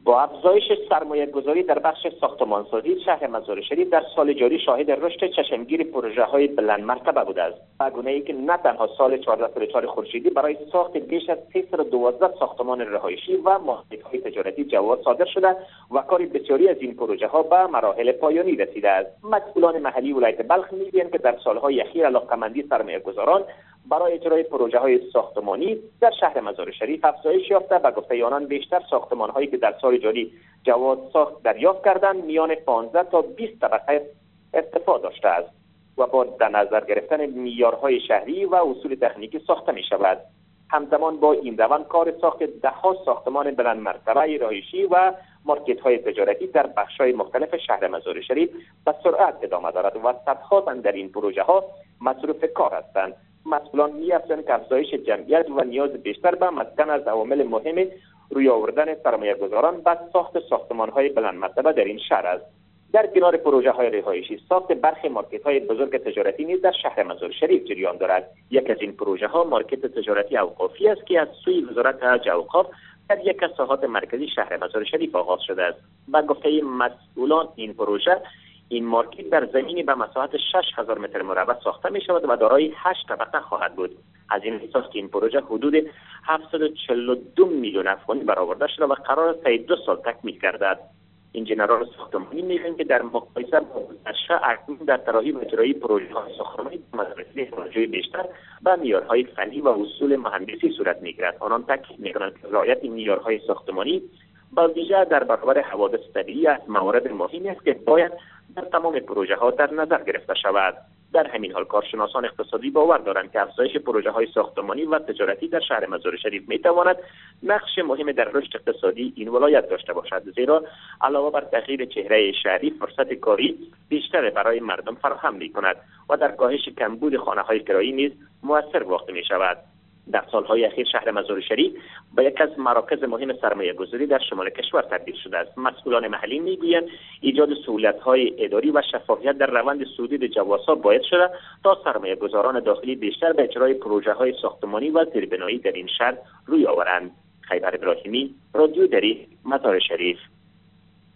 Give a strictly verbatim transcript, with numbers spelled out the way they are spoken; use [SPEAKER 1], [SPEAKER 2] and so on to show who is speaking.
[SPEAKER 1] با افزایش سرمایه گذاری در بخش ساختمانسازی، شهر مزار شریف در سال جاری شاهد رشد چشمگیر پروژه های بلند مرتبه بوده است، به گونه‌ای که نه تنها سال چهارده چهار خورشیدی برای ساخت بیش از سیصد و دوازده ساختمان رهایشی و محیط‌های تجارتی جواز صادر شده و کار بسیاری از این پروژه ها به مراحل پایانی رسیده است. مسئولان محلی ولایت بلخ می‌گویند که در سالهای اخیر علاقه‌مندی سرمایه‌گذاران برای اجرای پروژه های ساختمانی در شهر مزار شریف افزایش یافته. به گفته آنان بیشتر ساختمان هایی که در سال جاری جواز ساخت دریافت کردند میان پانزده تا بیست طبقه ارتفاع داشته است و با در نظر گرفتن معیارهای شهری و اصول تکنیکی ساخته می شود. همزمان با این روند کار ساخت ده ها ساختمان بلند مرتبه رهایشی و مارکت های تجارتی در بخش های مختلف شهر مزار شریف به سرعت ادامه دارد و صدها تن در این پروژه ها مصروف کار هستند. مسئولان می‌افزایند که افزایش جمعیت و نیاز بیشتر به مسکن از عوامل مهم روی آوردن سرمایه‌گذاران به ساخت ساختمان‌های بلند مرتبه در این شهر است. در کنار پروژه‌های رهایشی، ساخت برخی مارکت‌های بزرگ تجارتی نیز در شهر مزار شریف جریان دارد. یک از این پروژه‌ها مارکت تجارتی اوقافی است که از سوی وزارت حج اوقاف در یک از ساحات مرکزی شهر مزار شریف آغاز شده است. به گفته مسئولان این پروژه این مارکت در زمینی به مساحت شش هزار متر مربع ساخته می شود و دارای هشت طبقه خواهد بود. از این حساب که این پروژه حدود هفتصد و چهل و دو میلیون افغانی برآورده شده و قرار است تا دو سال تکمیل گردد. انجینران ساختمانی میگویند که در مقایسه با گذشته اکنون در طراحی و اجرای پروژه‌های ساختمانی مدرسه توجه بیشتر به معیارهای فنی و اصول مهندسی صورت میگیرد. آنان تاکید میکنند که رعایت معیارهای ساختمانی با ویژه در برابر حوادث طبیعی از موارد مهمی است که باید در تمام پروژه ها در نظر گرفته شود. در همین حال کارشناسان اقتصادی باور دارند که افزایش پروژه های ساختمانی و تجارتی در شهر مزار شریف می تواند نقش مهم در رشد اقتصادی این ولایت داشته باشد، زیرا علاوه بر تغییر چهره شهری فرصت کاری بیشتر برای مردم فراهم می کند و در کاهش کمبود خانه های کرایی نیز مؤثر واقع می شود. در سالهای اخیر شهر مزار شریف به یک از مراکز مهم سرمایه گذاری در شمال کشور تبدیل شده است. مسئولان محلی میگویند ایجاد سهولت‌های اداری و شفافیت در روند صدور جوازها باعث شده تا سرمایه گذاران داخلی بیشتر به اجرای پروژه‌های ساختمانی و زیربنایی در این شهر روی آورند. خیبر ابراهیمی، رادیو دری، مزار شریف.